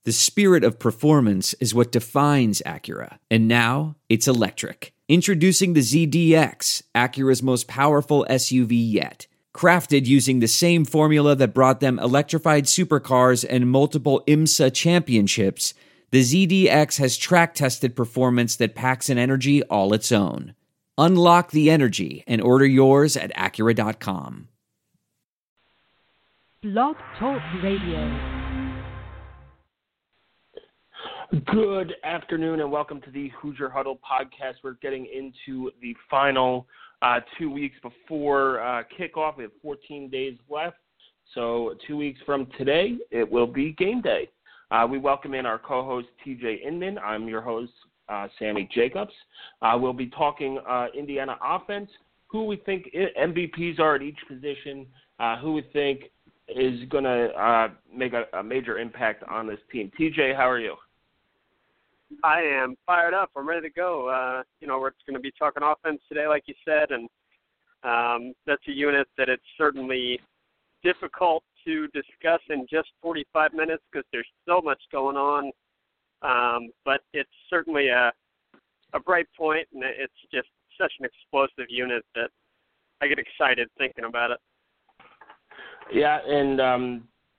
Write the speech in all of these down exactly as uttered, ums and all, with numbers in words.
The spirit of performance is what defines Acura, and now it's electric. Introducing the Z D X, Acura's most powerful S U V yet. Crafted using the same formula that brought them electrified supercars and multiple IMSA championships, the Z D X has track-tested performance that packs an energy all its own. Unlock the energy and order yours at Acura dot com. Blog Talk Radio. Good afternoon and welcome to the Hoosier Huddle podcast. We're getting into the final uh, two weeks before uh, kickoff. We have fourteen days left. So two weeks from today, it will be game day. Uh, we welcome in our co-host, T J Inman. I'm your host, uh, Sammy Jacobs. Uh, we'll be talking uh, Indiana offense, who we think M V Ps are at each position, uh, who we think is going to uh, make a, a major impact on this team. T J, how are you? I am fired up. I'm ready to go. Uh, you know, we're going to be talking offense today, like you said, and um, that's a unit that it's certainly difficult to discuss in just forty-five minutes because there's so much going on. Um, but it's certainly a, a bright point, and it's just such an explosive unit that I get excited thinking about it. Yeah, and um,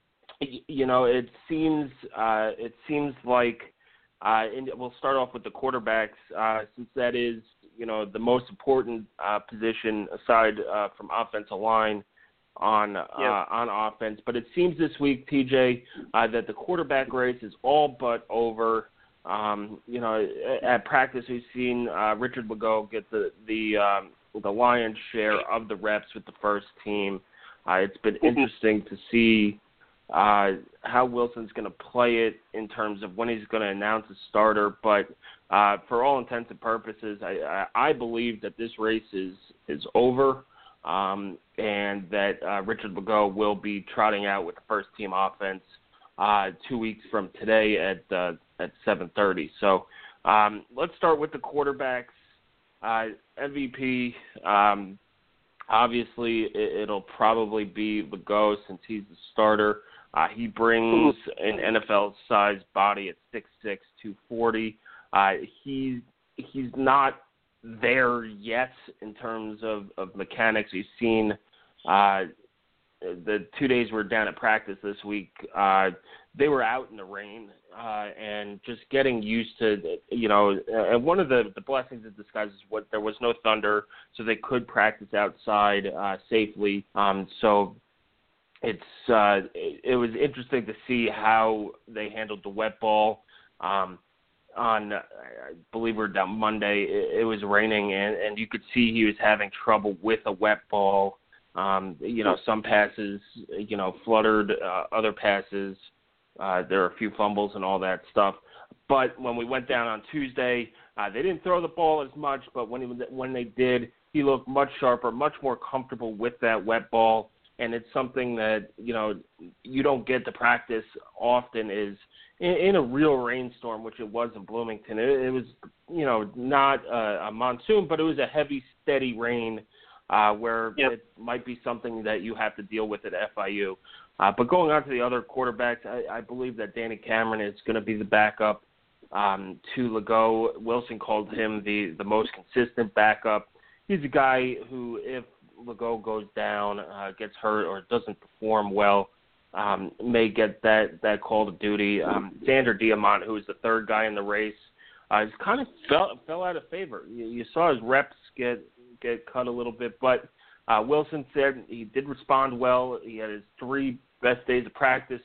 you know, it seems uh, it seems like. Uh, and we'll start off with the quarterbacks, uh, since that is, you know, the most important uh, position aside uh, from offensive line on uh, yep. on offense. But it seems this week, T J, uh, that the quarterback race is all but over. Um, you know, at practice we've seen uh, Richard Legault get the the um, the lion's share of the reps with the first team. Uh, it's been interesting to see. Uh, how Wilson's going to play it in terms of when he's going to announce a starter. But uh, for all intents and purposes, I, I, I believe that this race is, is over um, and that uh, Richard Legault will be trotting out with the first-team offense uh, two weeks from today at uh, at seven thirty. So um, let's start with the quarterbacks. Uh, M V P, um, obviously it, it'll probably be Legault since he's the starter. Uh, he brings an N F L-sized body at six six, two forty. Uh, he, he's not there yet in terms of, of mechanics. We've seen uh, the two days we're down at practice this week, uh, they were out in the rain uh, and just getting used to, you know, and one of the, the blessings of disguise is what there was no thunder, so they could practice outside uh, safely. Um, so It's uh, it, it was interesting to see how they handled the wet ball. Um, on, I believe we were down Monday, it, it was raining, and, and you could see he was having trouble with a wet ball. Um, you know, some passes, you know, fluttered, uh, other passes, uh, there were a few fumbles and all that stuff. But when we went down on Tuesday, uh, they didn't throw the ball as much, but when he, when they did, he looked much sharper, much more comfortable with that wet ball. And it's something that, you know, you don't get to practice often is in, in a real rainstorm, which it was in Bloomington. It, it was, you know, not a, a monsoon, but it was a heavy, steady rain uh, where yep. it might be something that you have to deal with at F I U. Uh, but going on to the other quarterbacks, I, I believe that Danny Cameron is going to be the backup um, to Legault. Wilson called him the, the most consistent backup. He's a guy who, if Legault goes down, uh, gets hurt, or doesn't perform well, um, may get that, that call to duty. Um, Xander Diamont, who is the third guy in the race, uh, has kind of fell fell out of favor. You, you saw his reps get get cut a little bit, but uh, Wilson said he did respond well. He had his three best days of practice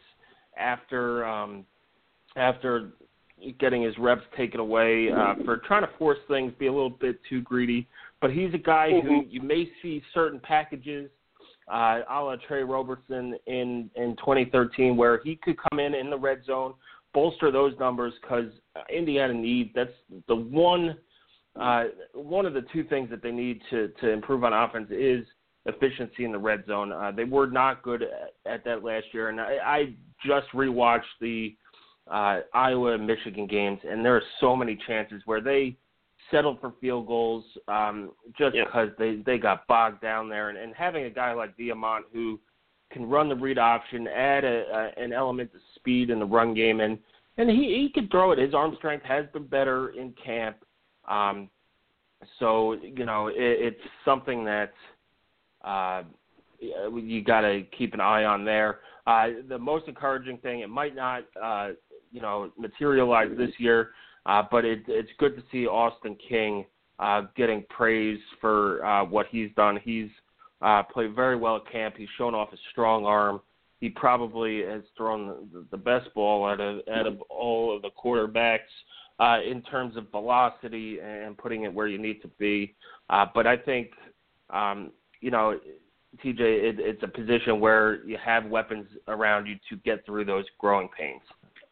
after um, after getting his reps taken away uh, for trying to force things, be a little bit too greedy. But he's a guy mm-hmm. who you may see certain packages, uh, a la Trey Robertson in, in twenty thirteen, where he could come in in the red zone, bolster those numbers, because Indiana needs, that's the one uh, one of the two things that they need to, to improve on offense is efficiency in the red zone. Uh, they were not good at, at that last year, and I, I just rewatched the uh, Iowa and Michigan games, and there are so many chances where they settled for field goals um, just yeah. because they, they got bogged down there. And, and having a guy like Diamont who can run the read option, add a, a, an element of speed in the run game, and and he, he can throw it. His arm strength has been better in camp. Um, so, you know, it, it's something that uh, you got to keep an eye on there. Uh, the most encouraging thing, it might not, uh, you know, materialize this year, uh, but it, it's good to see Austin King uh, getting praise for uh, what he's done. He's uh, played very well at camp. He's shown off a strong arm. He probably has thrown the, the best ball out of, out of all of the quarterbacks uh, in terms of velocity and putting it where you need to be. Uh, but I think, um, you know, T J, it, it's a position where you have weapons around you to get through those growing pains.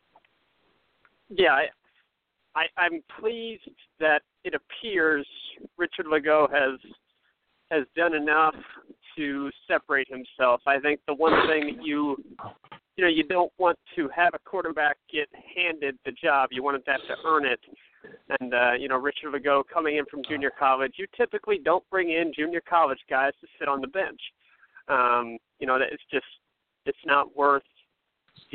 Yeah, I, I, I'm pleased that it appears Richard Lagoe has has done enough to separate himself. I think the one thing that you you know you don't want to have a quarterback get handed the job. You want to have to earn it. And uh, you know, Richard Lagoe coming in from junior college, you typically don't bring in junior college guys to sit on the bench. Um, you know, it's just it's not worth the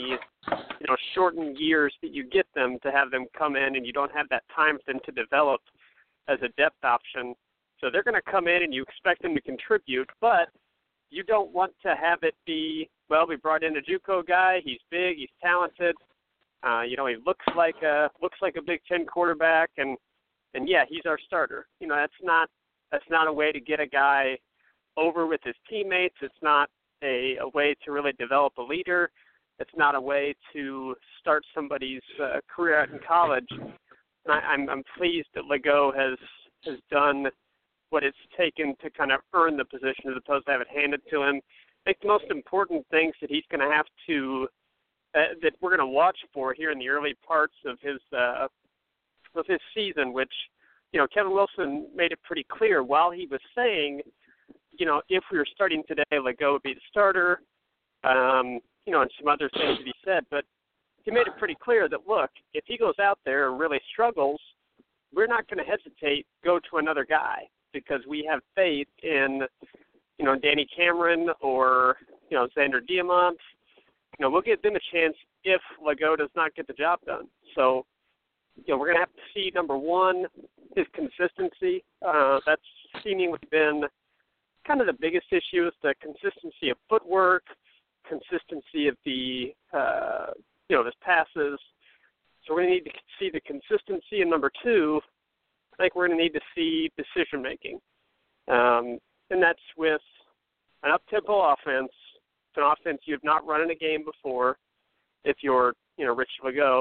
you know shortened years that you get them to have them come in, and you don't have that time for them to develop as a depth option. So they're going to come in and you expect them to contribute, but you don't want to have it be, well, we brought in a JUCO guy, he's big, he's talented, uh, you know, he looks like a looks like a Big Ten quarterback, and and yeah, he's our starter. You know, that's not that's not a way to get a guy over with his teammates. It's not a, a way to really develop a leader. It's not a way to start somebody's uh, career out in college. And I, I'm I'm pleased that Lagoe has has done what it's taken to kind of earn the position as opposed to have it handed to him. I think the most important things that he's going to have to, uh, that we're going to watch for here in the early parts of his uh, of his season, which, you know, Kevin Wilson made it pretty clear while he was saying, you know, if we were starting today, Lagoe would be the starter, um, you know, and some other things that he said. But he made it pretty clear that, look, if he goes out there and really struggles, we're not going to hesitate, go to another guy, because we have faith in, you know, Danny Cameron or, you know, Xander Diamont. You know, we'll give them a chance if Lagoe does not get the job done. So, you know, we're going to have to see, number one, his consistency. Uh, that's seemingly been kind of the biggest issue, is the consistency of footwork, consistency of the, uh, you know, his passes. So we're going to need to see the consistency. And number two, I think we're going to need to see decision-making. Um, and that's with an up-tempo offense. It's an offense you've not run in a game before if you're, you know, Rich Lagoe.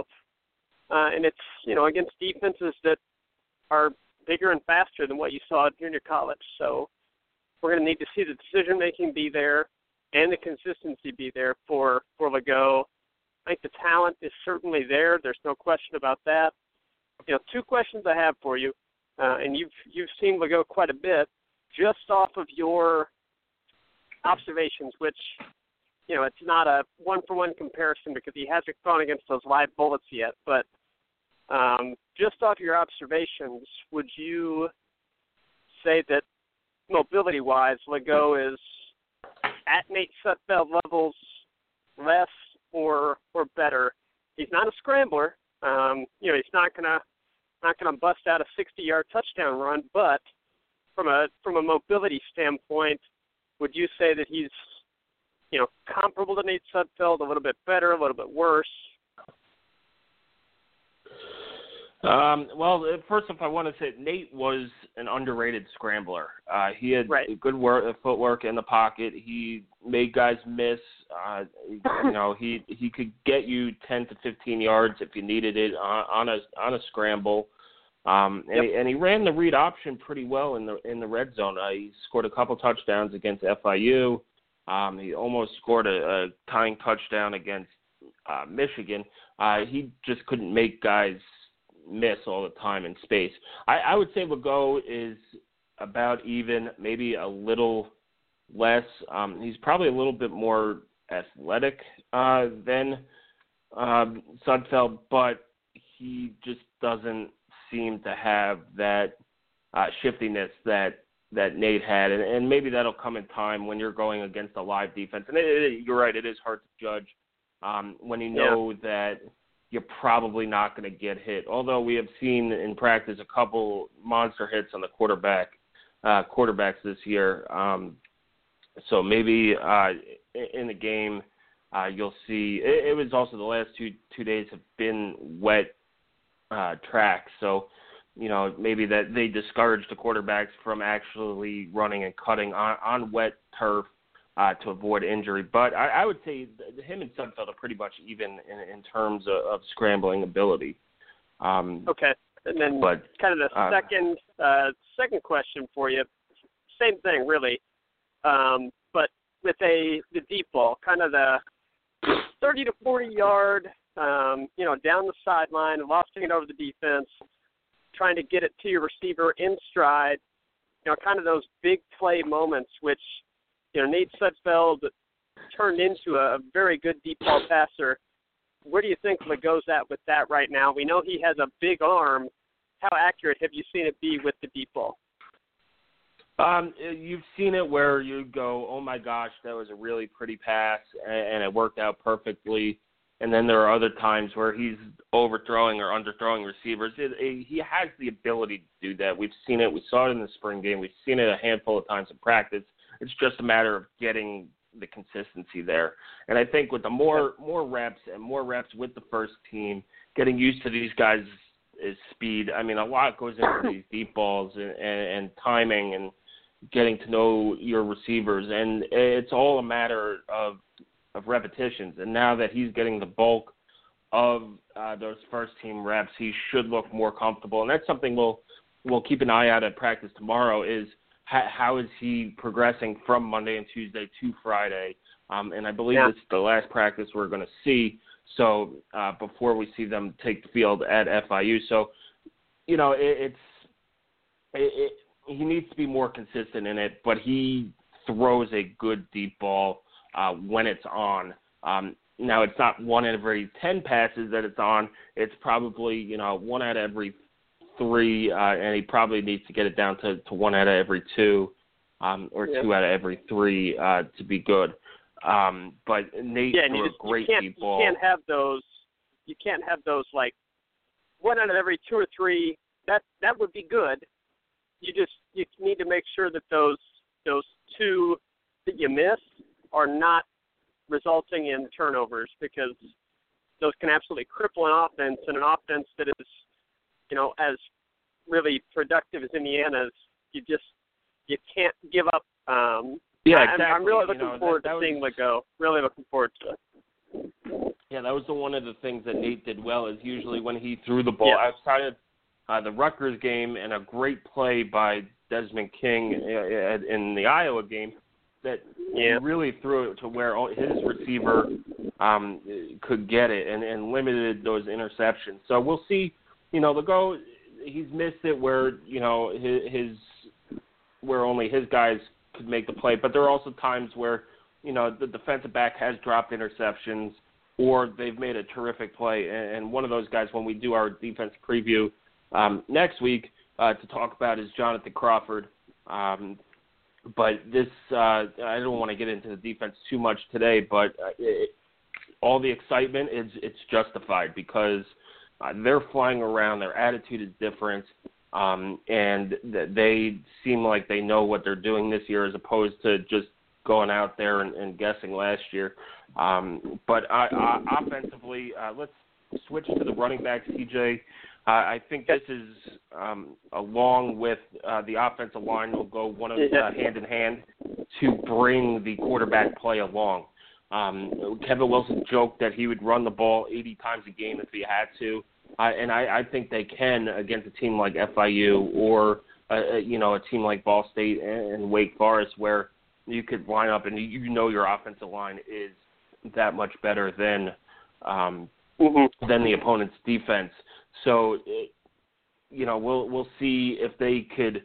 Uh, and it's, you know, against defenses that are bigger and faster than what you saw at junior college. So we're going to need to see the decision-making be there and the consistency be there for, for Lagoe. I think the talent is certainly there. There's no question about that. You know, two questions I have for you. Uh, and you've you've seen Lagoe quite a bit, just off of your observations, which, you know, it's not a one-for-one comparison because he hasn't gone against those live bullets yet. But um, just off your observations, would you say that mobility-wise, Lagoe is at Nate Sudfeld levels, less or or better? He's not a scrambler. Um, you know, he's not gonna. not going to bust out a sixty-yard touchdown run, but from a from a mobility standpoint, would you say that he's, you know, comparable to Nate Sudfeld, a little bit better, a little bit worse? Um, well, first off, I want to say Nate was an underrated scrambler. Uh, he had right. good work, footwork in the pocket. He made guys miss. Uh, you know, he he could get you ten to fifteen yards if you needed it on, on a on a scramble. Um, and, yep. he, and he ran the read option pretty well in the in the red zone. Uh, he scored a couple touchdowns against F I U. Um, he almost scored a, a tying touchdown against uh, Michigan. Uh, he just couldn't make guys miss all the time in space. I, I would say Lagoe is about even, maybe a little less. Um, he's probably a little bit more athletic uh, than um, Sudfeld, but he just doesn't seem to have that uh, shiftiness that that Nate had, and, and maybe that'll come in time when you're going against a live defense. And it, it, you're right, it is hard to judge um, when you know yeah. that you're probably not going to get hit. Although we have seen in practice a couple monster hits on the quarterback uh, quarterbacks this year. Um, so maybe uh, in the game uh, you'll see. It, it was also the last two two days have been wet uh, tracks, so you know maybe that they discourage the quarterbacks from actually running and cutting on, on wet turf uh, to avoid injury. But I, I would say him and Sudfeld are pretty much even in, in terms of, of scrambling ability. Um, okay, and then but, kind of the uh, second uh, second question for you, same thing really, um, but with a the deep ball, kind of the thirty to forty yard, um, you know, down the sideline, lofting it over the defense, trying to get it to your receiver in stride, you know, kind of those big play moments, which, you know, Nate Sudfeld turned into a very good deep ball passer. Where do you think Legault's at with that right now? We know he has a big arm. How accurate have you seen it be with the deep ball? Um, you've seen it where you go, oh my gosh, that was a really pretty pass, and it worked out perfectly. And then there are other times where he's overthrowing or underthrowing receivers. It, it, he has the ability to do that. We've seen it. We saw it in the spring game. We've seen it a handful of times in practice. It's just a matter of getting the consistency there. And I think with the more more reps and more reps with the first team, getting used to these guys' is speed. I mean, a lot goes into these deep balls and, and, and timing and getting to know your receivers. And it's all a matter of of repetitions. And now that he's getting the bulk of uh, those first-team reps, he should look more comfortable. And that's something we'll we'll keep an eye out at practice tomorrow is how, how is he progressing from Monday and Tuesday to Friday. Um, and I believe yeah. it's the last practice we're going to see, so uh, before we see them take the field at F I U. So, you know, it, it's it, it, he needs to be more consistent in it, but he throws a good deep ball uh, when it's on. Um, now, it's not one out of every ten passes that it's on. It's probably, you know, one out of every three, uh, and he probably needs to get it down to, to one out of every two um, or yeah. two out of every three uh, to be good. Um, but Nate yeah, threw you a just, great you deep ball. You can't have those. You can't have those like one out of every two or three. That that would be good. You just you need to make sure that those those two that you miss are not resulting in turnovers, because those can absolutely cripple an offense, and an offense that is, you know, as really productive as Indiana's. You just you can't give up. Um, Yeah, I'm, exactly. I'm really looking you know, forward that, that to was, seeing Legault. Really looking forward to it. Yeah, that was the, one of the things that Nate did well is usually when he threw the ball yeah. outside of uh, the Rutgers game and a great play by Desmond King in the Iowa game, that yeah. he really threw it to where his receiver um, could get it and, and limited those interceptions. So we'll see. You know, Legault, he's missed it where, you know, his, his where only his guys could make the play, but there are also times where, you know, the defensive back has dropped interceptions or they've made a terrific play. And one of those guys, when we do our defense preview um, next week uh, to talk about, is Jonathan Crawford. Um, but this, uh, I don't want to get into the defense too much today, but uh, it, all the excitement is it's justified because uh, they're flying around. Their attitude is different. Um, and th- they seem like they know what they're doing this year as opposed to just going out there and, and guessing last year. Um, but uh, uh, offensively, uh, let's switch to the running backs, T J. Uh, I think this is, um, along with uh, the offensive line, will go one of uh, hand in hand to bring the quarterback play along. Um, Kevin Wilson joked that he would run the ball eighty times a game if he had to. Uh, and I, I think they can against a team like F I U or, uh, you know, a team like Ball State and, and Wake Forest, where you could line up and you know your offensive line is that much better than um, mm-hmm. than the opponent's defense. So, it, you know, we'll we'll see if they could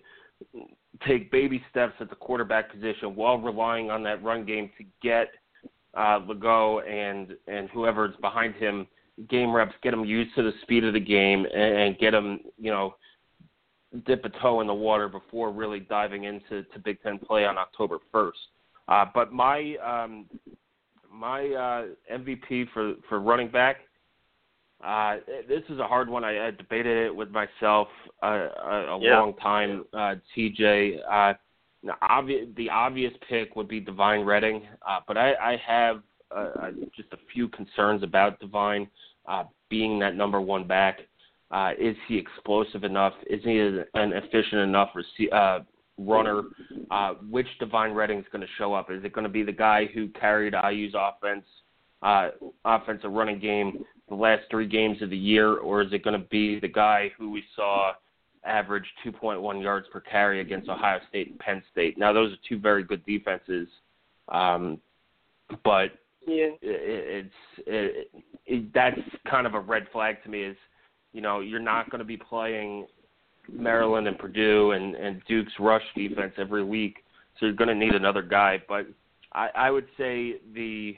take baby steps at the quarterback position while relying on that run game to get uh, Legault and and whoever's behind him game reps, get them used to the speed of the game, and, and get them, you know, dip a toe in the water before really diving into to Big Ten play on October first. Uh, but my um, my uh, M V P for, for running back Uh, this is a hard one. I, I debated it with myself uh, a, a yeah. long time, uh, T J. Uh, the, obvi- the obvious pick would be Devine Redding, uh, but I, I have uh, just a few concerns about Devine uh, being that number one back. Uh, is he explosive enough? Is he an efficient enough rec- uh, runner? Uh, which Devine Redding is going to show up? Is it going to be the guy who carried I U's offense, uh, offensive running game the last three games of the year, or is it going to be the guy who we saw average two point one yards per carry against Ohio State and Penn State? Now, those are two very good defenses, um, but yeah. it, it's it, it, that's kind of a red flag to me. Is you know you're not going to be playing Maryland and Purdue and, and Duke's rush defense every week, so you're going to need another guy. But I, I would say the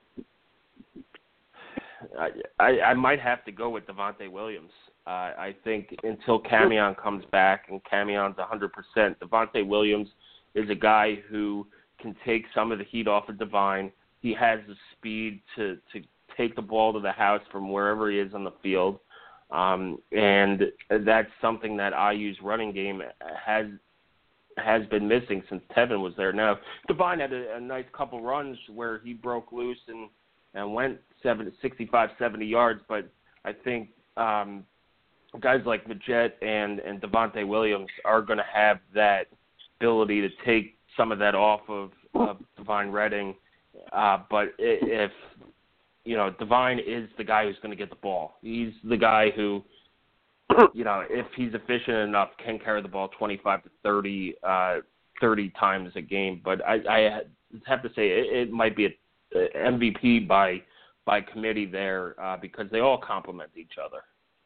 I, I might have to go with Devontae Williams. Uh, I think until Camion comes back and Camion's one hundred percent, Devontae Williams is a guy who can take some of the heat off of Devine. He has the speed to, to take the ball to the house from wherever he is on the field. Um, and that's something that I U's running game has has been missing since Tevin was there. Now, Devine had a, a nice couple runs where he broke loose and, and went seventy, sixty-five, seventy yards, but I think um, guys like Majette and, and Devontae Williams are going to have that ability to take some of that off of, of Devine Redding. Uh, but if you know, Devine is the guy who's going to get the ball. He's the guy who, you know, if he's efficient enough, can carry the ball twenty-five to thirty, uh, thirty times a game. But I, I have to say it, it might be a, a M V P by by committee there uh, because they all complement each other.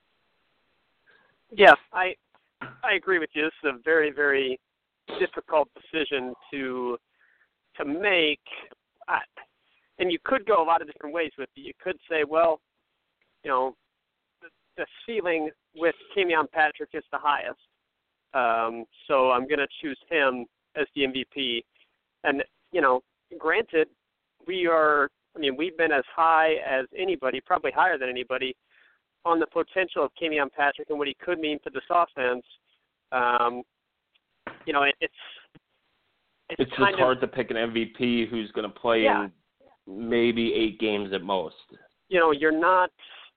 Yeah, I I agree with you. This is a very, very difficult decision to to make. I, And you could go a lot of different ways with it. You could say, well, you know, the, the ceiling with Camion Patrick is the highest. Um, so I'm going to choose him as the M V P. And, you know, granted, we are, I mean, we've been as high as anybody, probably higher than anybody, on the potential of Camion Patrick and what he could mean for this offense. Um, you know, it, it's, it's, it's kind just of hard to pick an M V P who's going to play yeah. in maybe eight games at most. You know, you're not,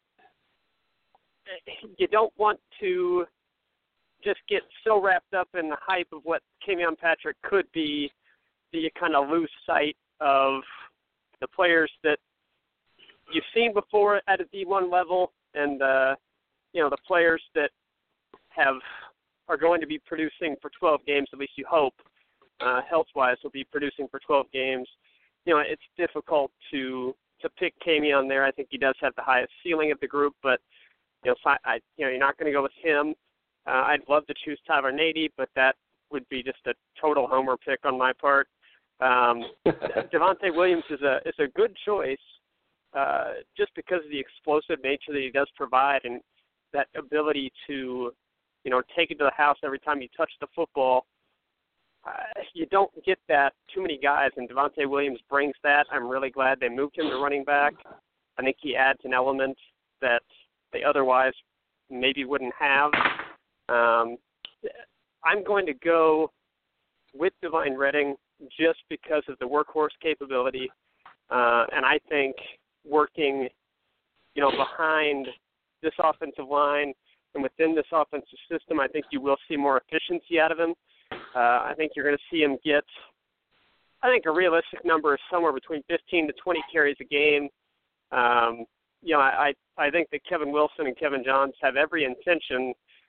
you don't want to just get so wrapped up in the hype of what Camion Patrick could be that you kind of lose sight of the players that you've seen before at a D one level and, uh, you know, the players that have are going to be producing for twelve games, at least you hope, uh, health-wise, will be producing for twelve games. You know, it's difficult to to pick Camion there. I think he does have the highest ceiling of the group, but you know, I, I you know, you're not going to go with him. Uh, I'd love to choose Tyler Nady, but that would be just a total homer pick on my part. Um, Devontae Williams is a is a good choice, uh, just because of the explosive nature that he does provide and that ability to, you know, take it to the house every time you touch the football. Uh, you don't get that too many guys, and Devontae Williams brings that. I'm really glad they moved him to running back. I think he adds an element that they otherwise maybe wouldn't have. Um, I'm going to go with Devine Redding just because of the workhorse capability, uh, and I think working, you know, behind this offensive line and within this offensive system, I think you will see more efficiency out of him. Uh, I think you're going to see him get, I think a realistic number is somewhere between fifteen to twenty carries a game. Um, you know, I, I think that Kevin Wilson and Kevin Johns have every intention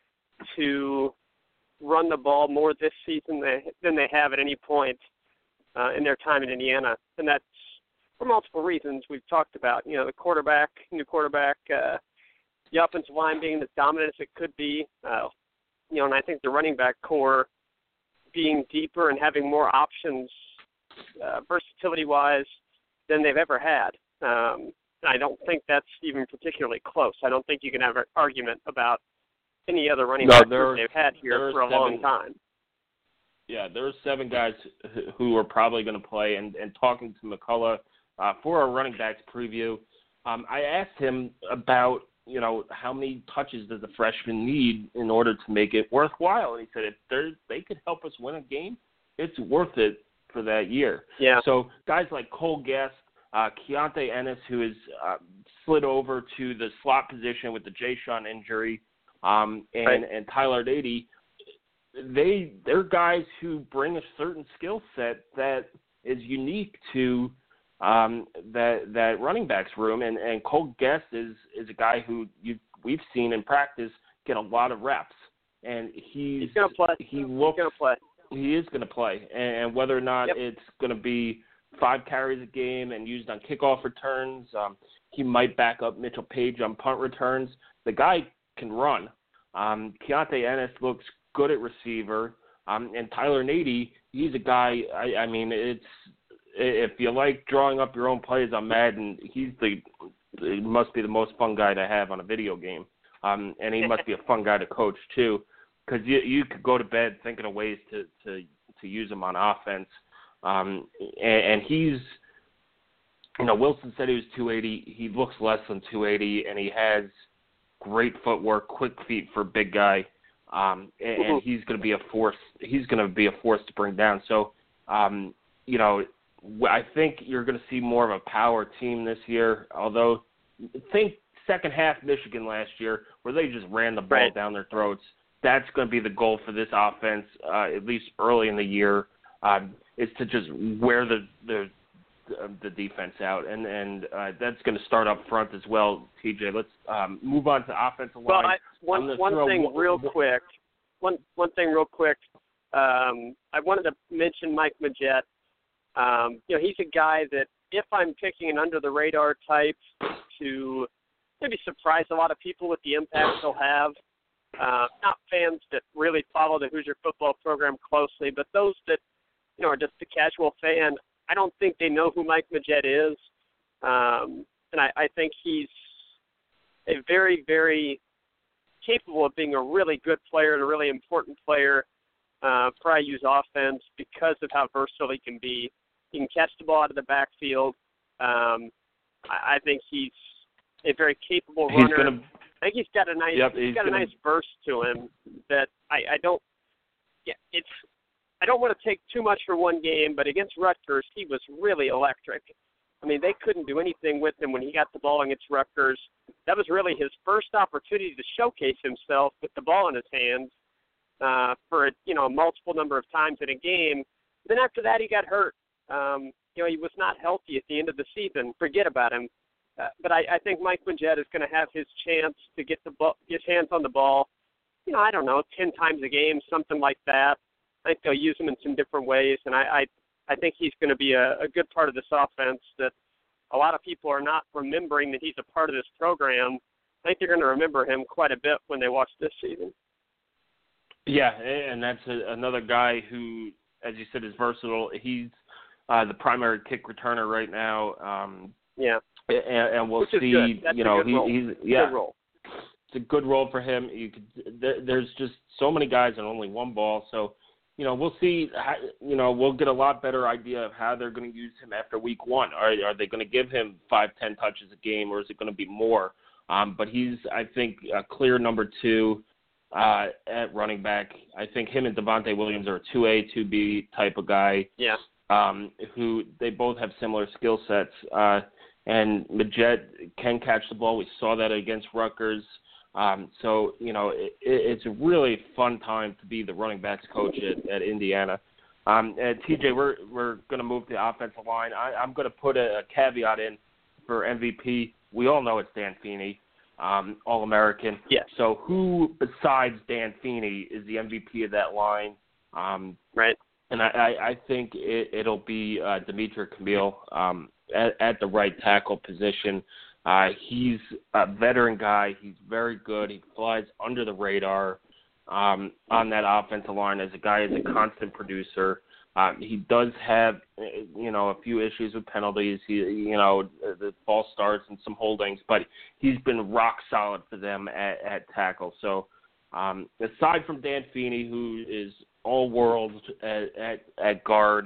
to run the ball more this season than they have at any point uh, in their time in Indiana. And that's for multiple reasons we've talked about. You know, the quarterback, new quarterback, uh, the offensive line being as dominant as it could be. Uh, you know, and I think the running back core being deeper and having more options uh, versatility-wise than they've ever had. Um, I don't think that's even particularly close. I don't think you can have an argument about any other running no, back group they've had here for a seven, long time. Yeah, there's seven guys who are probably going to play. And, and talking to McCullough uh, for our running backs preview, um, I asked him about you know, how many touches does a freshman need in order to make it worthwhile? And he said, if they could help us win a game, it's worth it for that year. Yeah. So guys like Cole Guest, uh, Keontae Ennis, who has uh, slid over to the slot position with the Jay Sean injury, um, and, right. and Tyler Nady, they, they're guys who bring a certain skill set that is unique to um, that that running backs room. And, and Cole Guest is, is a guy who you, we've seen in practice get a lot of reps. And he's, he's going to play. He looks, he's going to play. He is going to play. And whether or not yep. it's going to be five carries a game and used on kickoff returns, um, he might back up Mitchell Page on punt returns. The guy can run. Um, Keontae Ennis looks good at receiver. Um, and Tyler Nady, he's a guy, I, I mean, it's if you like drawing up your own plays on Madden, he's the he must be the most fun guy to have on a video game. Um, and he must be a fun guy to coach too, because you you could go to bed thinking of ways to, to, to use him on offense. Um, and, and he's, you know, Wilson said he was two eighty. He looks less than two eighty, and he has great footwork, quick feet for a big guy. Um, and, and he's going to be a force. He's going to be a force to bring down. So, um, you know, I think you're going to see more of a power team this year. Although, think second half Michigan last year, where they just ran the ball right. down their throats. That's going to be the goal for this offense, uh, at least early in the year, um, is to just wear the the, the defense out, and and uh, that's going to start up front as well. T J, let's um, move on to offensive line. Well, I, one one thing one, real one, quick, one one thing real quick. Um, I wanted to mention Mike Majette. Um, you know, he's a guy that if I'm picking an under the radar type to maybe surprise a lot of people with the impact he'll have. Uh, not fans that really follow the Hoosier football program closely, but those that, you know, are just a casual fan. I don't think they know who Mike Majette is. Um, and I, I think he's a very, very capable of being a really good player and a really important player uh, for I U's offense because of how versatile he can be. He can catch the ball out of the backfield. Um, I, I think he's a very capable he's runner. Gonna, I think he's got a nice yep, he's, he's got gonna, a nice burst to him that I, I don't yeah it's I don't want to take too much for one game, but against Rutgers he was really electric. I mean, they couldn't do anything with him when he got the ball against Rutgers. That was really his first opportunity to showcase himself with the ball in his hands uh, for a, you know, a multiple number of times in a game. Then after that, he got hurt. Um, you know, he was not healthy at the end of the season. Forget about him. Uh, but I, I think Mike Majette is going to have his chance to get the ball, his hands on the ball. You know, I don't know, ten times a game, something like that. I think they'll use him in some different ways, and I, I, I think he's going to be a, a good part of this offense that a lot of people are not remembering that he's a part of this program. I think they're going to remember him quite a bit when they watch this season. Yeah, and that's a, another guy who, as you said, is versatile. He's uh, the primary kick returner right now. Um, yeah, and, and we'll Which is see. good. That's you a know, good he, role. he's yeah, good role. It's a good role for him. You could, there, there's just so many guys and only one ball, so. You know, we'll see. How, you know, we'll get a lot better idea of how they're going to use him after week one. Are, are they going to give him five, ten touches a game, or is it going to be more? Um, but he's, I think, a clear number two uh, at running back. I think him and Devontae Williams are a two A, two B type of guy. Yeah. Um, who they both have similar skill sets. Uh, and Majette can catch the ball. We saw that against Rutgers. Um, so, you know, it, it's a really fun time to be the running backs coach at, at Indiana. Um, and T J, we're we're going to move to the offensive line. I, I'm going to put a, a caveat in for M V P. We all know it's Dan Feeney, um, All-American. Yes. So who besides Dan Feeney is the M V P of that line? Um, right. And I, I, I think it, it'll be uh, Demetric Camille um, at, at the right tackle position. Uh, he's a veteran guy. He's very good. He flies under the radar um, on that offensive line as a guy as a constant producer. Um, he does have, you know, a few issues with penalties. He, you know, the false starts and some holdings, but he's been rock solid for them at, at tackle. So um, aside from Dan Feeney, who is all world at, at, at guard,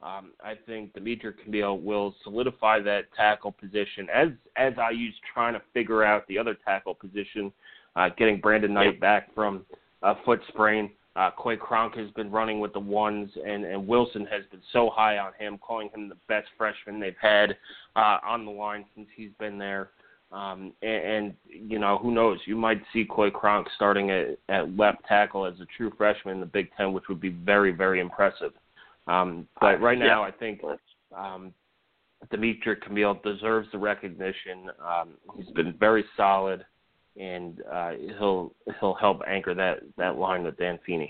Um, I think Demetri Camille will solidify that tackle position as as I U's trying to figure out the other tackle position, uh, getting Brandon Knight back from a foot sprain. Uh, Coy Cronk has been running with the ones, and, and Wilson has been so high on him, calling him the best freshman they've had uh, on the line since he's been there. Um, and, and, you know, who knows? You might see Coy Cronk starting at, at left tackle as a true freshman in the Big Ten, which would be very, very impressive. Um, but right now, yeah. I think um, Demetri Camille deserves the recognition. Um, he's been very solid, and uh, he'll he'll help anchor that, that line with Dan Feeney.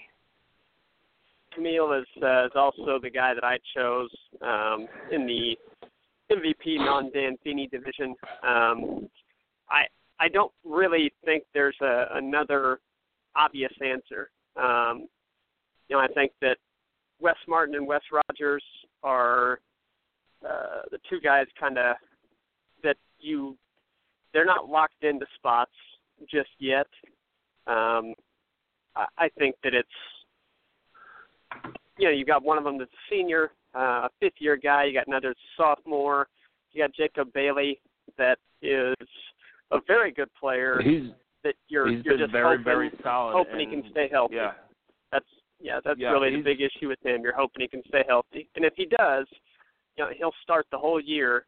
Camille is, uh, is also the guy that I chose um, in the M V P non-Dan Feeney division. Um, I I don't really think there's a, another obvious answer. Um, you know, I think that Wes Martin and Wes Rogers are uh, the two guys kind of that you they're not locked into spots just yet. Um, I, I think that it's you know you got one of them that's a senior, uh, a fifth year guy. You got another sophomore. You got Jacob Bailey that is a very good player. He's that you're he's you're been just very hoping, very solid. hoping and, he can stay healthy. Yeah. That's Yeah, that's yeah, really the he's... big issue with him. You're hoping he can stay healthy. And if he does, you know, he'll start the whole year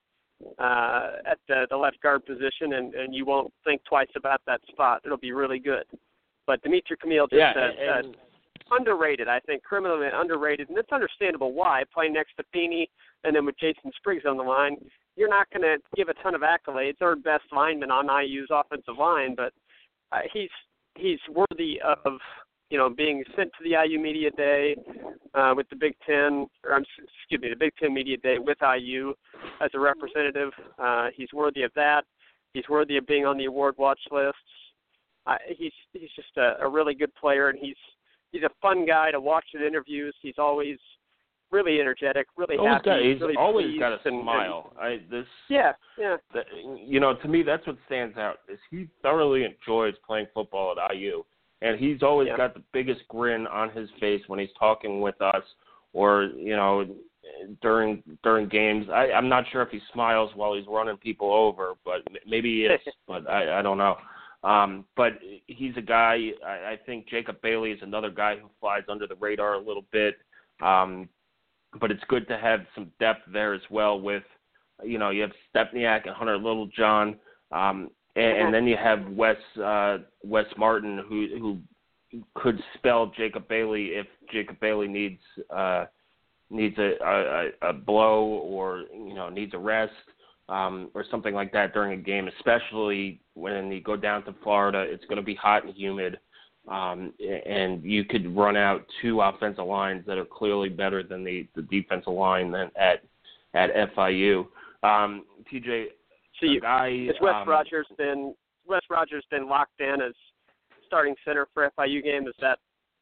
uh, at the, the left guard position, and, and you won't think twice about that spot. It'll be really good. But Demetri Camille just yeah, uh, and... uh, underrated, I think, criminally underrated. And it's understandable why. Playing next to Feeney and then with Jason Spriggs on the line, you're not going to give a ton of accolades. Third best lineman on I U's offensive line, but uh, he's he's worthy of – you know, being sent to the I U Media Day uh, with the Big Ten, or um, excuse me, the Big Ten Media Day with I U as a representative. Uh, he's worthy of that. He's worthy of being on the award watch lists. Uh, he's he's just a, a really good player, and he's he's a fun guy to watch at interviews. He's always really energetic, really always happy. Got, he's really always got a and, smile. And, I, this, yeah, yeah. The, you know, to me, that's what stands out is he thoroughly enjoys playing football at I U. And he's always yeah. got the biggest grin on his face when he's talking with us or, you know, during during games. I, I'm not sure if he smiles while he's running people over, but maybe he is, but I, I don't know. Um, but he's a guy, I, I think Jacob Bailey is another guy who flies under the radar a little bit. Um, but it's good to have some depth there as well with, you know, you have Stepniak and Hunter Littlejohn. Um And, and then you have Wes uh, Wes Martin, who who could spell Jacob Bailey if Jacob Bailey needs uh, needs a, a, a blow or you know needs a rest um, or something like that during a game. Especially when you go down to Florida, it's going to be hot and humid, um, and you could run out two offensive lines that are clearly better than the, the defensive line than at at F I U. Um, T J. So you, guy, is Wes um, Rogers been Wes Rogers been locked in as starting center for F I U game? Is that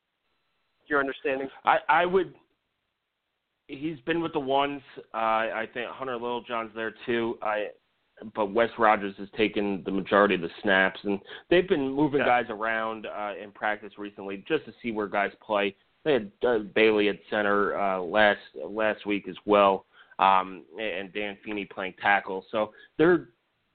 your understanding? I, I would. He's been with the ones. Uh, I think Hunter Littlejohn's there too. I, but Wes Rogers has taken the majority of the snaps, and they've been moving yeah. guys around uh, in practice recently just to see where guys play. They had uh, Bailey at center uh, last last week as well. Um, and Dan Feeney playing tackle. So they're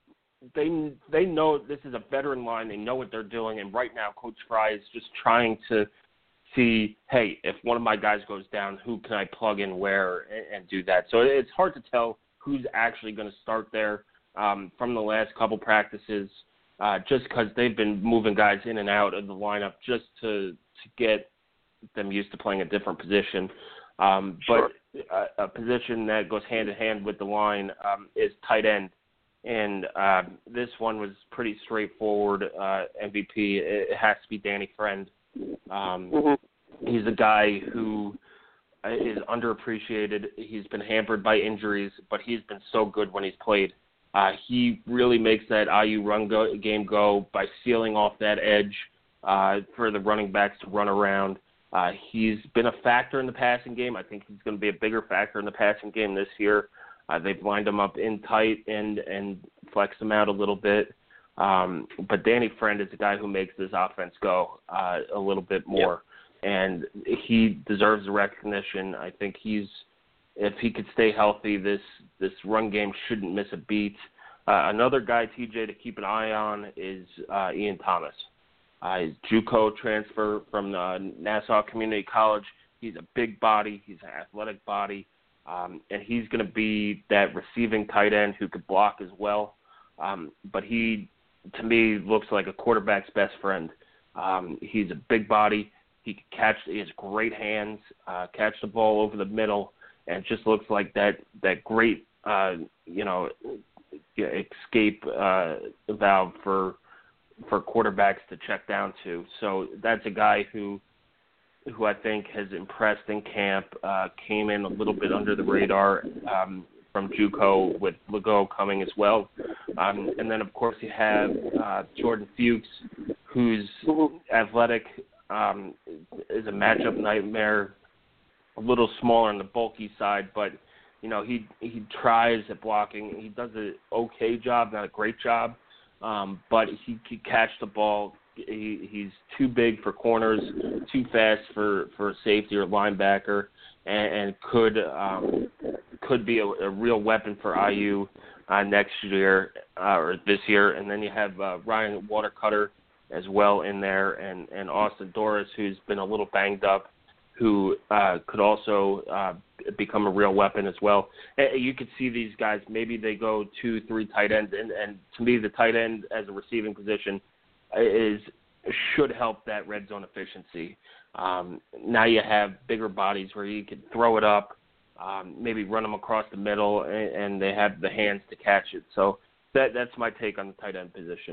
they they know this is a veteran line. They know what they're doing. And right now, Coach Fry is just trying to see, hey, if one of my guys goes down, who can I plug in where and, and do that. So it's hard to tell who's actually going to start there um, from the last couple practices, uh, just because they've been moving guys in and out of the lineup just to to get them used to playing a different position. Um, sure. But a, a position that goes hand in hand with the line um, is tight end. And uh, this one was pretty straightforward. Uh, M V P, it has to be Danny Friend. Um, mm-hmm. He's a guy who is underappreciated. He's been hampered by injuries, but he's been so good when he's played. Uh, he really makes that I U run go, game go by sealing off that edge uh, for the running backs to run around. Uh, he's been a factor in the passing game. I think he's going to be a bigger factor in the passing game this year. Uh, they've lined him up in tight and, and flexed him out a little bit. Um, but Danny Friend is a guy who makes this offense go uh, a little bit more. Yep. And he deserves the recognition. I think he's if he could stay healthy, this this run game shouldn't miss a beat. Uh, another guy, T J, to keep an eye on is uh, Ian Thomas. Uh, his JUCO transfer from uh, Nassau Community College. He's a big body. He's an athletic body. Um, and he's going to be that receiving tight end who could block as well. Um, but he, to me, looks like a quarterback's best friend. Um, he's a big body. He can catch. He has great hands, uh, catch the ball over the middle, and it just looks like that that great, uh, you know, escape uh, valve for for quarterbacks to check down to. So that's a guy who who I think has impressed in camp, uh, came in a little bit under the radar um, from JUCO with Legault coming as well. Um, and then, of course, you have uh, Jordan Fuchs, who's athletic, um, is a matchup nightmare, a little smaller on the bulky side, but, you know, he he tries at blocking. He does an okay job, not a great job, um, but he can catch the ball. He, he's too big for corners, too fast for, for safety or linebacker, and, and could um, could be a, a real weapon for I U uh, next year uh, or this year. And then you have uh, Ryan Watercutter as well in there, and, and Austin Doris, who's been a little banged up, who uh, could also uh, become a real weapon as well. And you could see these guys, maybe they go two, three tight ends, and, and to me the tight end as a receiving position is should help that red zone efficiency. Um, now you have bigger bodies where you can throw it up, um, maybe run them across the middle, and, and they have the hands to catch it. So that that's my take on the tight end position.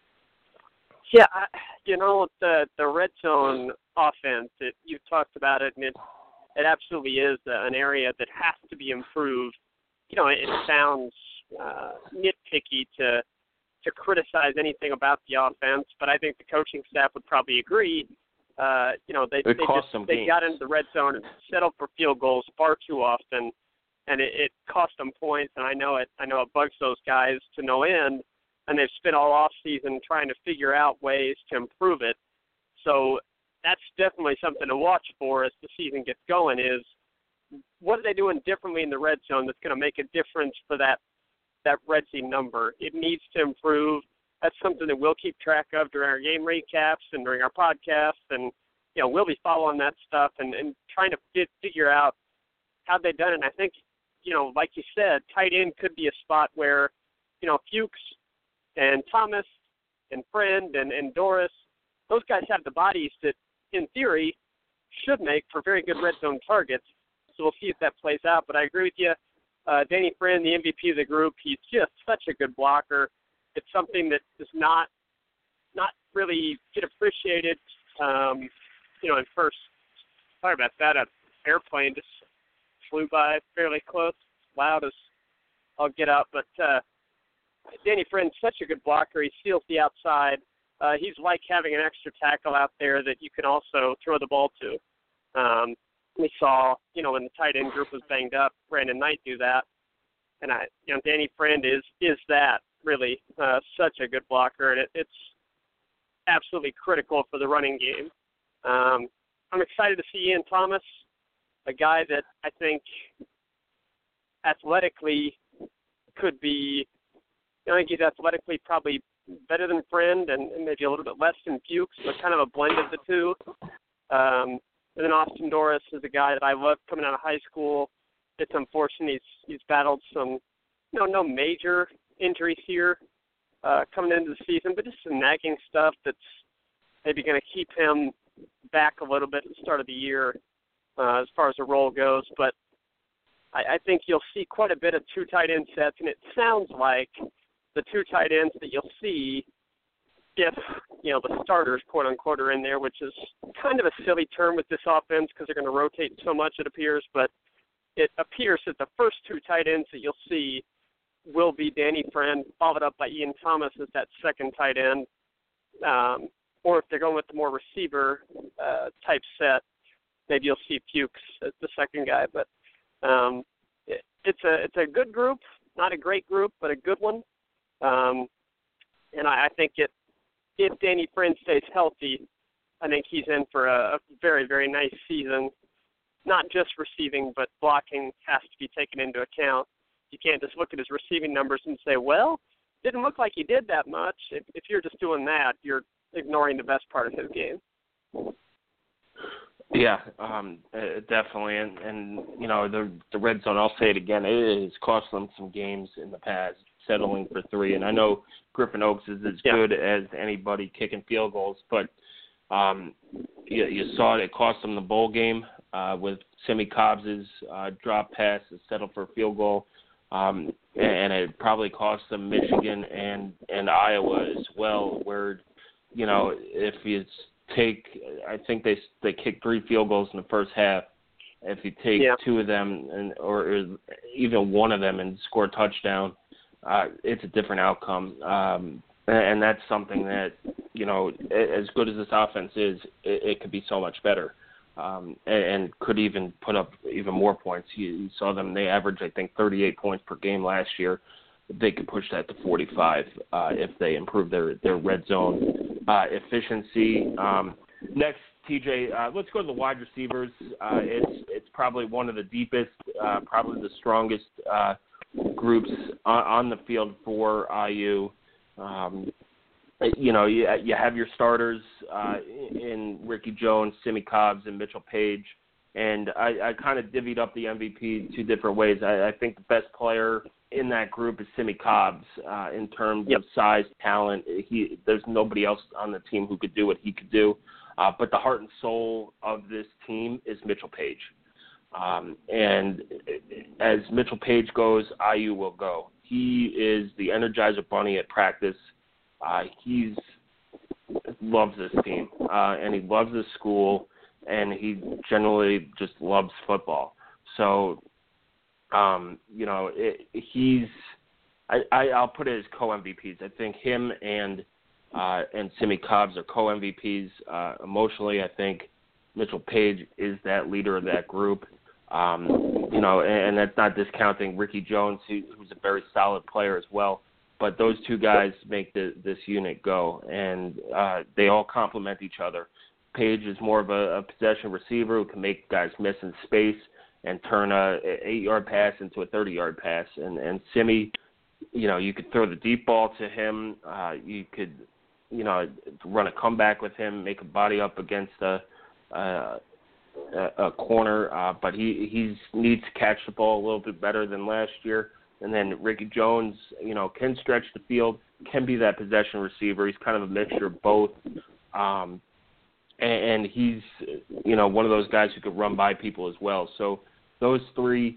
Yeah, I, you know, the the red zone offense, it, you've talked about it, and it, it absolutely is an area that has to be improved. You know, it, it sounds uh, nitpicky to to criticize anything about the offense, but I think the coaching staff would probably agree. Uh, you know, they it they cost just them they games. got into the red zone and settled for field goals far too often, and it, it cost them points. And I know it. I know it bugs those guys to no end, and they've spent all off season trying to figure out ways to improve it. So that's definitely something to watch for as the season gets going. Is what are they doing differently in the red zone that's going to make a difference for that that red team number? It needs to improve. That's something that we'll keep track of during our game recaps and during our podcasts, and you know we'll be following that stuff and, and trying to fit, figure out how they've done it. And I think, you know, like you said, tight end could be a spot where, you know, Fuchs and Thomas and Friend and, and Doris, those guys have the bodies that, in theory, should make for very good red zone targets. So we'll see if that plays out. But I agree with you. Uh, Danny Friend, the M V P of the group, he's just such a good blocker. It's something that does not not really get appreciated. Um, you know, in first, sorry about that, an airplane just flew by fairly close, loud as I'll get up. But uh, Danny Friend's such a good blocker. He steals the outside. Uh, he's like having an extra tackle out there that you can also throw the ball to. Um, we saw, you know, when the tight end group was banged up, Brandon Knight do that. And, I, you know, Danny Friend is is that, really, uh, such a good blocker. And it, it's absolutely critical for the running game. Um, I'm excited to see Ian Thomas, a guy that I think athletically could be, I think he's athletically probably better than Friend and, and maybe a little bit less than Fuchs, but kind of a blend of the two. Um, and then Austin Doris is a guy that I love coming out of high school. It's unfortunate he's, he's battled some, you know, no major injuries here uh, coming into the season, but just some nagging stuff that's maybe going to keep him back a little bit at the start of the year uh, as far as the role goes. But I, I think you'll see quite a bit of two tight end sets, and it sounds like the two tight ends that you'll see if, you know, the starters, quote-unquote, are in there, which is kind of a silly term with this offense because they're going to rotate so much, it appears, but it appears that the first two tight ends that you'll see will be Danny Friend, followed up by Ian Thomas as that second tight end. Um, or if they're going with the more receiver uh, type set, maybe you'll see Fuchs as the second guy. But um, it, it's a it's a good group, not a great group, but a good one. Um, and I, I think it, if Danny Friend stays healthy, I think he's in for a, a very, very nice season. not just receiving, but blocking has to be taken into account. You can't just look at his receiving numbers and say, well, didn't look like he did that much. If, if you're just doing that, you're ignoring the best part of his game. Yeah, um, uh, definitely, and, and you know the the red zone. I'll say it again. It has cost them some games in the past, settling for three. And I know Griffin Oaks is as yeah. good as anybody kicking field goals, but um, you, you saw it. It cost them the bowl game uh, with Simi Cobbs's uh, drop pass to settle for a field goal, um, and it probably cost them Michigan and and Iowa as well, where you know if you take, I think they they kicked three field goals in the first half. If you take yeah. two of them and or even one of them and score a touchdown, uh, it's a different outcome. Um, and that's something that, you know, as good as this offense is, it, it could be so much better, um, and, and could even put up even more points. You, you saw them; they averaged, I think, thirty-eight points per game last year. They could push that to forty-five uh, if they improve their their red zone uh, efficiency. Um, next, T J, uh, let's go to the wide receivers. Uh, it's it's probably one of the deepest, uh, probably the strongest uh, groups on, on the field for I U. Um, you know, you, you have your starters uh, in Ricky Jones, Simi Cobbs, and Mitchell Page. And I, I kind of divvied up the M V P two different ways. I, I think the best player in that group is Simi Cobbs uh, in terms yep. of size, talent. He There's nobody else on the team who could do what he could do. Uh, but the heart and soul of this team is Mitchell Page. Um, and as Mitchell Page goes, I U will go. He is the Energizer Bunny at practice. Uh, he's loves this team, uh, and he loves this school, and he generally just loves football. So, um, you know, it, he's I, I, I'll put it as co-M V Ps. I think him and uh, and Simi Cobbs are co-M V Ps. Uh, emotionally, I think Mitchell Page is that leader of that group. Um, you know, and, and that's not discounting Ricky Jones, who, who's a very solid player as well. But those two guys make the, this unit go, and uh, they all complement each other. Page is more of a, a possession receiver who can make guys miss in space and turn a, a eight-yard pass into a thirty-yard pass. And, and Simi, you know, you could throw the deep ball to him. Uh, you could, you know, run a comeback with him, make a body up against a, a, a corner. Uh, but he he's needs to catch the ball a little bit better than last year. And then Ricky Jones, you know, can stretch the field, can be that possession receiver. He's kind of a mixture of both. Um, and, and he's, you know, one of those guys who could run by people as well. So those three,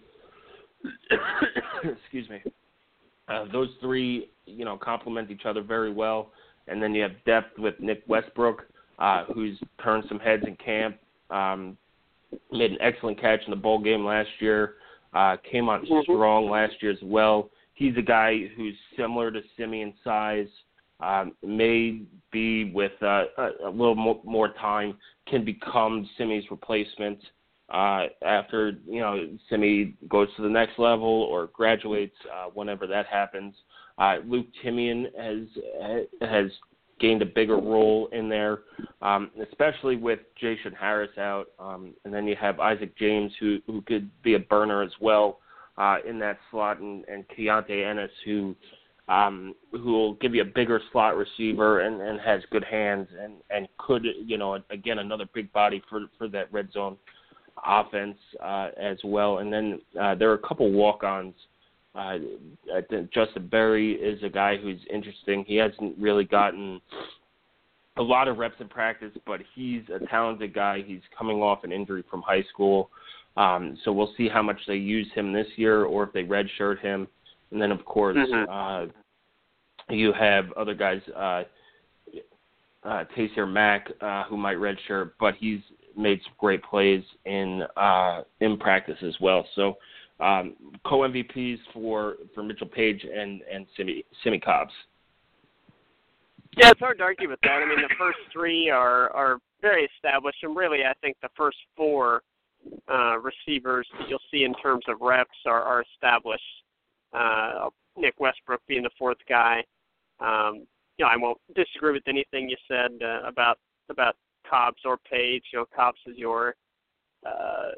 excuse me, uh, those three, you know, complement each other very well. And then you have depth with Nick Westbrook, uh, who's turned some heads in camp, um, made an excellent catch in the bowl game last year. Uh, came on strong last year as well. He's a guy who's similar to Simi in size, um, may be with uh, a, a little more, more time, can become Simi's replacement uh, after, you know, Simi goes to the next level or graduates, uh, whenever that happens. Uh, Luke Timian has has gained a bigger role in there, um, especially with Jason Harris out. Um, and then you have Isaac James, who, who could be a burner as well uh, in that slot, and, and Keontae Ennis, who um, who will give you a bigger slot receiver and, and has good hands and, and could, you know, again, another big body for, for that red zone offense uh, as well. And then uh, there are a couple walk-ons. Uh, I think Justin Berry is a guy who's interesting. He hasn't really gotten a lot of reps in practice, but he's a talented guy. He's coming off an injury from high school. Um, so we'll see how much they use him this year or if they redshirt him. And then, of course, mm-hmm. uh, you have other guys, uh, uh, Taysir Mack, uh, who might redshirt, but he's made some great plays in uh, in practice as well. So, Um, co-M V Ps for, for Mitchell Page and, and Simi, Simi Cobbs. Yeah, it's hard to argue with that. I mean, the first three are, are very established, and really I think the first four uh, receivers that you'll see in terms of reps are, are established. Uh, Nick Westbrook being the fourth guy. Um, you know, I won't disagree with anything you said uh, about about Cobbs or Page. You know, Cobbs is your uh,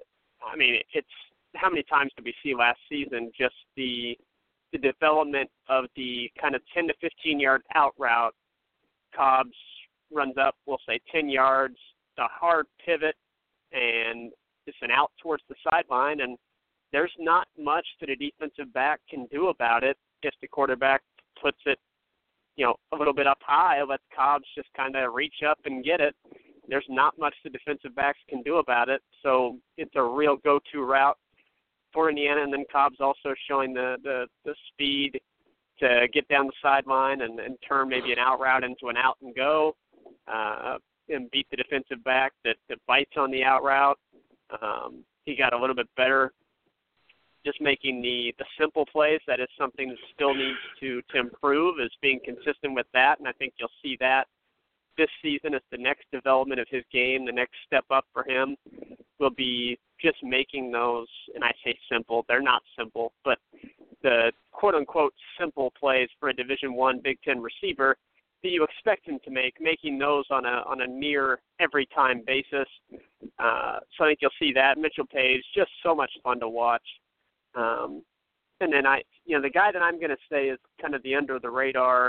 I mean, it's how many times did we see last season just the the development of the kind of ten to fifteen yard out route. Cobbs runs up, we'll say ten yards, a hard pivot, and it's an out towards the sideline, and there's not much that a defensive back can do about it if the quarterback puts it, you know, a little bit up high, lets Cobbs just kind of reach up and get it. There's not much the defensive backs can do about it, so it's a real go-to route for Indiana, and then Cobbs also showing the, the, the speed to get down the sideline and, and turn maybe an out route into an out and go, uh, and beat the defensive back that, that bites on the out route. Um, he got a little bit better just making the, the simple plays. That is something that still needs to, to improve, is being consistent with that, and I think you'll see that this season as the next development of his game. The next step up for him will be just making those, and I say simple, they're not simple, but the quote-unquote simple plays for a Division I Big Ten receiver that you expect him to make, making those on a on a near every time basis. Uh, so I think you'll see that. Mitchell Page, just so much fun to watch. Um, and then I, you know, the guy that I'm going to say is kind of the under the radar,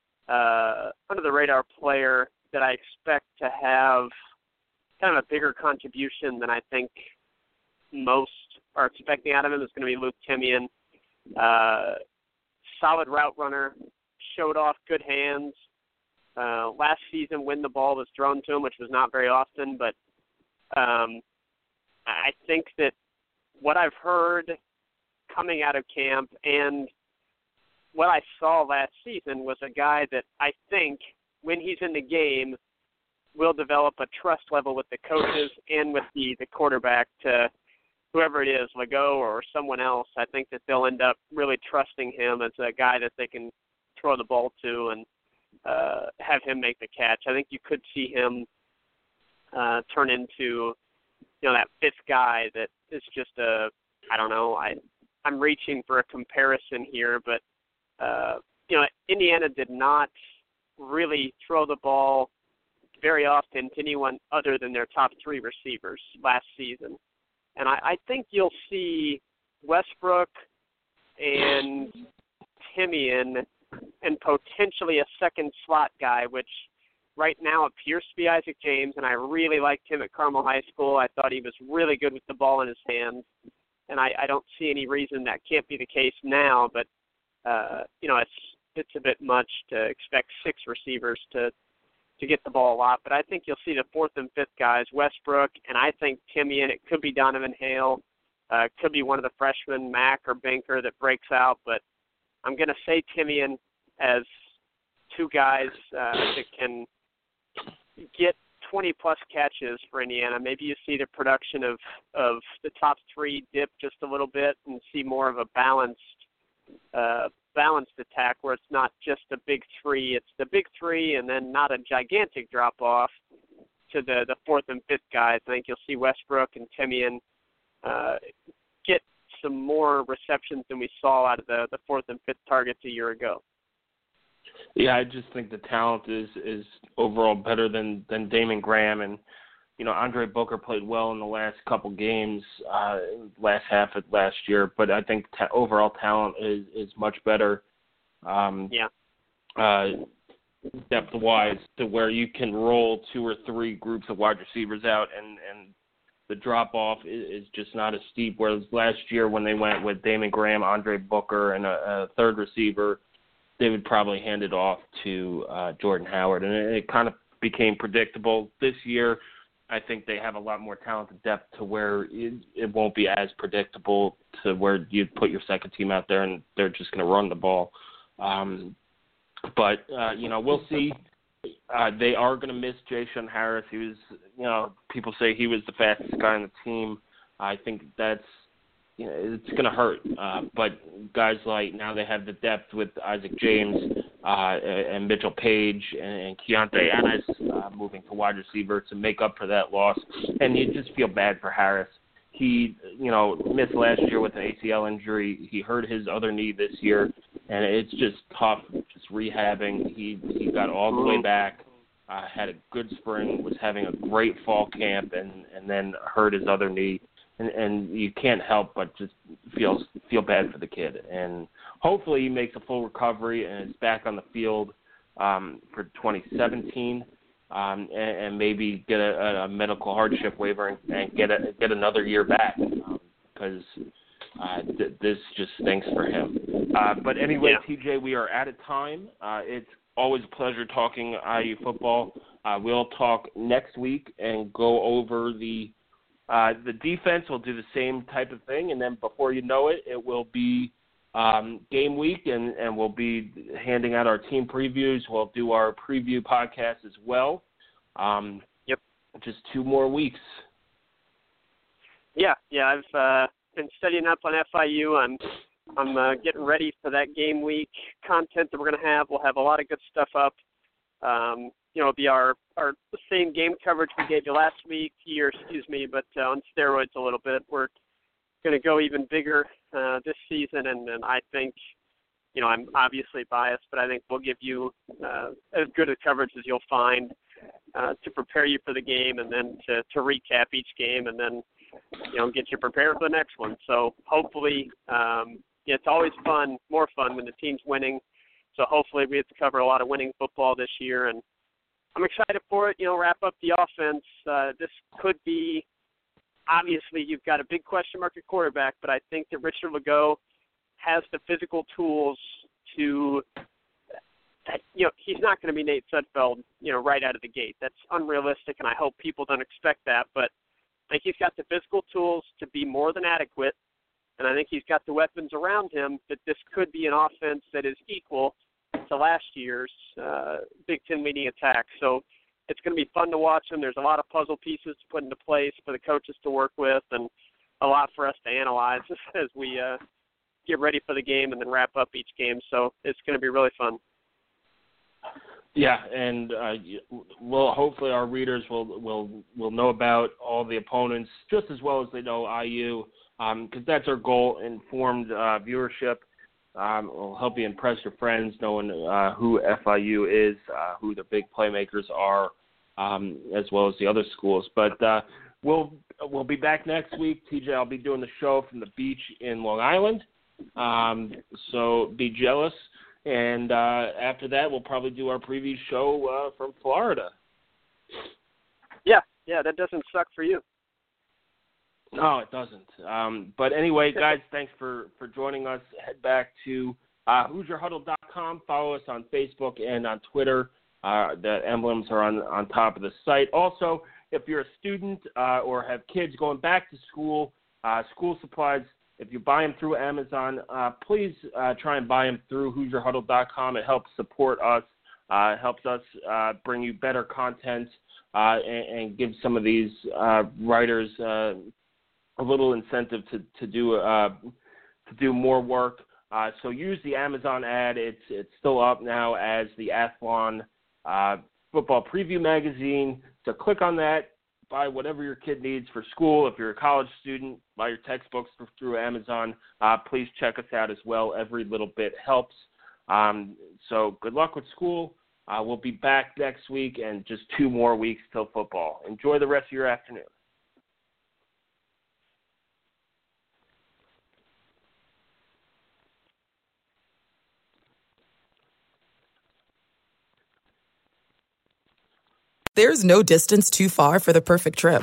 uh, under the radar player that I expect to have kind of a bigger contribution than I think most are expecting out of him is going to be Luke Timian. Uh, solid route runner, showed off good hands. Uh, last season when the ball was thrown to him, which was not very often, but um, I think that what I've heard coming out of camp and what I saw last season was a guy that I think when he's in the game will develop a trust level with the coaches and with the, the quarterback to whoever it is, Legault or someone else. I think that they'll end up really trusting him as a guy that they can throw the ball to and uh, have him make the catch. I think you could see him uh, turn into, you know, that fifth guy that is just a, I don't know, I, I'm reaching for a comparison here, but, uh, you know, Indiana did not really throw the ball very often to anyone other than their top three receivers last season. And I, I think you'll see Westbrook and Timian and potentially a second slot guy, which right now appears to be Isaac James, and I really liked him at Carmel High School. I thought he was really good with the ball in his hands, and I, I don't see any reason that can't be the case now, but, uh, you know, it's it's a bit much to expect six receivers to to get the ball a lot, but I think you'll see the fourth and fifth guys, Westbrook, and I think Timian. It could be Donovan Hale. Uh, it could be one of the freshmen, Mack or Banker, that breaks out, but I'm going to say Timian as two guys uh, that can get twenty-plus catches for Indiana. Maybe you see the production of, of the top three dip just a little bit and see more of a balanced uh, balanced attack where it's not just the big three. It's the big three and then not a gigantic drop-off to the, the fourth and fifth guys. I think you'll see Westbrook and Timian uh, get some more receptions than we saw out of the, the fourth and fifth targets a year ago. Yeah, I just think the talent is, is overall better than, than Damon Graham. And, you know, Andre Booker played well in the last couple games, uh, last half of last year. But I think ta- overall talent is, is much better. Um, yeah. Uh, depth-wise, to where you can roll two or three groups of wide receivers out and, and the drop-off is, is just not as steep. Whereas last year when they went with Damon Graham, Andre Booker, and a, a third receiver, they would probably hand it off to uh, Jordan Howard. And it, it kind of became predictable. This year, I think they have a lot more talented depth to where it, it won't be as predictable to where you put your second team out there and they're just going to run the ball. Um, but, uh, you know, we'll see. Uh, they are going to miss Jay-Shun Harris. He was, you know, people say he was the fastest guy on the team. I think that's, you know, it's going to hurt. Uh, but guys like now they have the depth with Isaac James uh, and Mitchell Page and, and Keontae Ennis uh, moving to wide receiver to make up for that loss. And you just feel bad for Harris. He, you know, missed last year with an A C L injury. He hurt his other knee this year, and it's just tough, just rehabbing. He he got all the way back, uh, had a good spring, was having a great fall camp, and, and then hurt his other knee. and, and you can't help but just feel feel bad for the kid. And hopefully he makes a full recovery and is back on the field um, for twenty seventeen, um, and, and maybe get a, a medical hardship waiver and, and get a, get another year back, because um, uh, th- this just stinks for him. Uh, but anyway, yeah. T J, we are out of time. Uh, it's always a pleasure talking I U football. Uh, we'll talk next week and go over the uh, the defense. We'll do the same type of thing, and then before you know it, it will be um, game week, and, and we'll be handing out our team previews. We'll do our preview podcast as well. Um, yep. Just two more weeks. Yeah, yeah. I've uh, been studying up on F I U. I'm I'm uh, getting ready for that game week content that we're going to have. We'll have a lot of good stuff up. Um, you know, it'll be our, our same game coverage we gave you last week, year, excuse me, but uh, on steroids a little bit. We're going to go even bigger uh, this season, and, and I think, you know, I'm obviously biased, but I think we'll give you uh, as good a coverage as you'll find uh, to prepare you for the game, and then to, to recap each game, and then, you know, get you prepared for the next one. So hopefully, um, yeah, it's always fun, more fun when the team's winning. So hopefully we get to cover a lot of winning football this year, and I'm excited for it. You know, wrap up the offense. Uh, this could be, obviously you've got a big question mark at quarterback, but I think that Richard Legault has the physical tools to, you know, he's not going to be Nate Sudfeld, you know, right out of the gate. That's unrealistic, and I hope people don't expect that. But I think he's got the physical tools to be more than adequate, and I think he's got the weapons around him that this could be an offense that is equal to last year's uh, Big Ten leading attack. So it's going to be fun to watch him. There's a lot of puzzle pieces to put into place for the coaches to work with, and a lot for us to analyze as we uh, get ready for the game and then wrap up each game. So it's going to be really fun. Yeah, and uh, well, hopefully our readers will will will know about all the opponents just as well as they know I U, because um, that's our goal: informed uh, viewership. Um, will help you impress your friends, knowing uh, who F I U is, uh, who the big playmakers are, um, as well as the other schools. But uh, we'll we'll be back next week. T J, I'll be doing the show from the beach in Long Island, um, so be jealous. And uh, after that, we'll probably do our preview show uh, from Florida. Yeah, yeah, that doesn't suck for you. No, it doesn't. Um, but anyway, guys, thanks for, for joining us. Head back to uh, Hoosier Huddle dot com. Follow us on Facebook and on Twitter. Uh, the emblems are on, on top of the site. Also, if you're a student uh, or have kids going back to school, uh, school supplies, if you buy them through Amazon, uh, please uh, try and buy them through Hoosier Huddle dot com. It helps support us. Uh, it helps us uh, bring you better content uh, and, and give some of these uh, writers uh, a little incentive to, to do uh, to do more work. Uh, so use the Amazon ad. It's it's still up now as the Athlon uh, Football Preview Magazine. So click on that. Buy whatever your kid needs for school. If you're a college student, buy your textbooks through Amazon. Uh, please check us out as well. Every little bit helps. Um, so good luck with school. Uh, we'll be back next week and just two more weeks till football. Enjoy the rest of your afternoon. There's no distance too far for the perfect trip.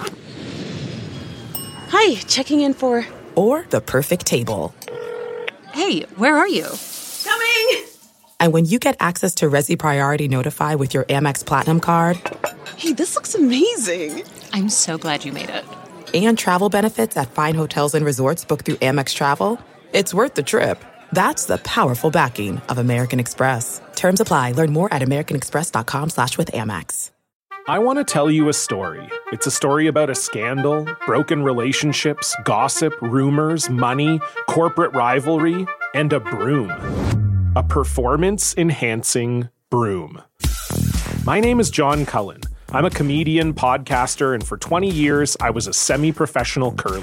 Hi, checking in for... Or the perfect table. Hey, where are you? Coming! And when you get access to Resi Priority Notify with your Amex Platinum card... Hey, this looks amazing. I'm so glad you made it. And travel benefits at fine hotels and resorts booked through Amex Travel, it's worth the trip. That's the powerful backing of American Express. Terms apply. Learn more at americanexpress.com slash with Amex. I want to tell you a story. It's a story about a scandal, broken relationships, gossip, rumors, money, corporate rivalry, and a broom. A performance-enhancing broom. My name is John Cullen. I'm a comedian, podcaster, and for twenty years, I was a semi-professional curler.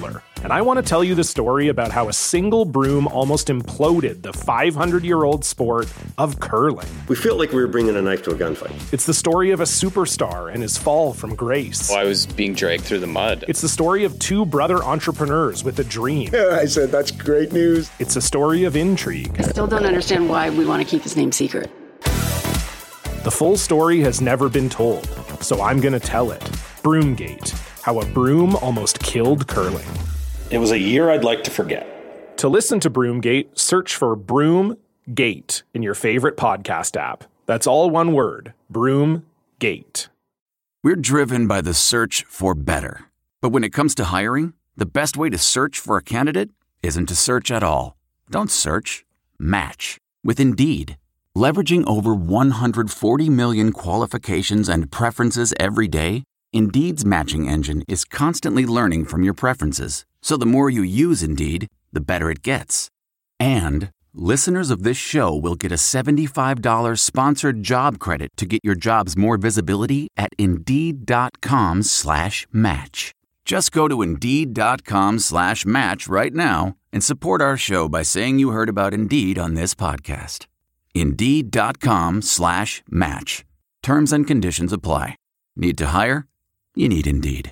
And I want to tell you the story about how a single broom almost imploded the five hundred year old sport of curling. We felt like we were bringing a knife to a gunfight. It's the story of a superstar and his fall from grace. Well, I was being dragged through the mud. It's the story of two brother entrepreneurs with a dream. Yeah, I said, that's great news. It's a story of intrigue. I still don't understand why we want to keep his name secret. The full story has never been told, so I'm going to tell it. Broomgate, how a broom almost killed curling. It was a year I'd like to forget. To listen to Broomgate, search for Broomgate in your favorite podcast app. That's all one word, Broomgate. We're driven by the search for better. But when it comes to hiring, the best way to search for a candidate isn't to search at all. Don't search, match with Indeed. Leveraging over one hundred forty million qualifications and preferences every day, Indeed's matching engine is constantly learning from your preferences. So the more you use Indeed, the better it gets. And listeners of this show will get a seventy-five dollars sponsored job credit to get your jobs more visibility at Indeed.com slash match. Just go to Indeed.com slash match right now and support our show by saying you heard about Indeed on this podcast. Indeed.com slash match. Terms and conditions apply. Need to hire? You need Indeed.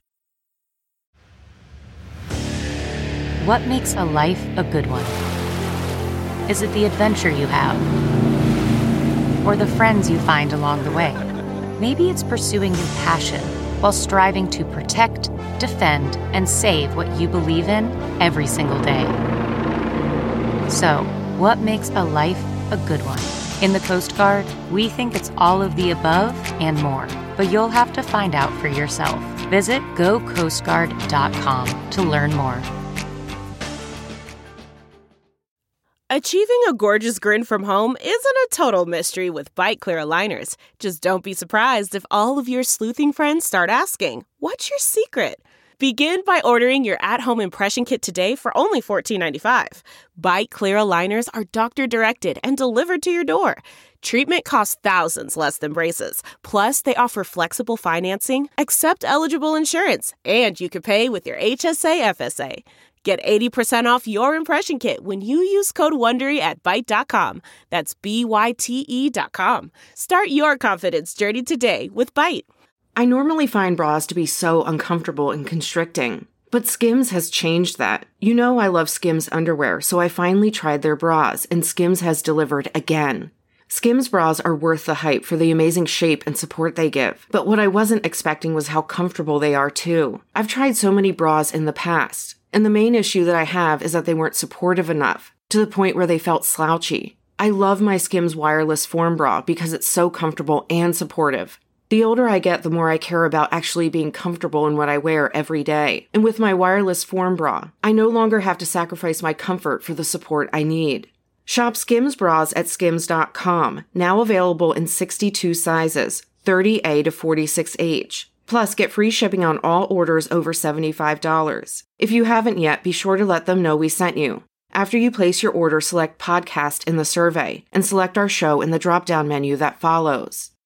What makes a life a good one? Is it the adventure you have? Or the friends you find along the way? Maybe it's pursuing your passion while striving to protect, defend, and save what you believe in every single day. So, what makes a life a good one? In the Coast Guard, we think it's all of the above and more, but you'll have to find out for yourself. Visit go coast guard dot com to learn more. Achieving a gorgeous grin from home isn't a total mystery with Byte Clear aligners. Just don't be surprised if all of your sleuthing friends start asking, "What's your secret?" Begin by ordering your at-home impression kit today for only fourteen ninety-five. Byte Clear aligners are doctor-directed and delivered to your door. Treatment costs thousands less than braces. Plus, they offer flexible financing, accept eligible insurance, and you can pay with your H S A F S A. Get eighty percent off your impression kit when you use code WONDERY at byte dot com. That's B Y T E dot com. Start your confidence journey today with Byte. I normally find bras to be so uncomfortable and constricting, but Skims has changed that. You know I love Skims underwear, so I finally tried their bras, and Skims has delivered again. Skims bras are worth the hype for the amazing shape and support they give, but what I wasn't expecting was how comfortable they are too. I've tried so many bras in the past, and the main issue that I have is that they weren't supportive enough, to the point where they felt slouchy. I love my Skims wireless form bra because it's so comfortable and supportive. The older I get, the more I care about actually being comfortable in what I wear every day. And with my wireless form bra, I no longer have to sacrifice my comfort for the support I need. Shop Skims bras at skims dot com, now available in sixty-two sizes, thirty A to forty-six H. Plus, get free shipping on all orders over seventy-five dollars. If you haven't yet, be sure to let them know we sent you. After you place your order, select Podcast in the survey, and select our show in the drop-down menu that follows.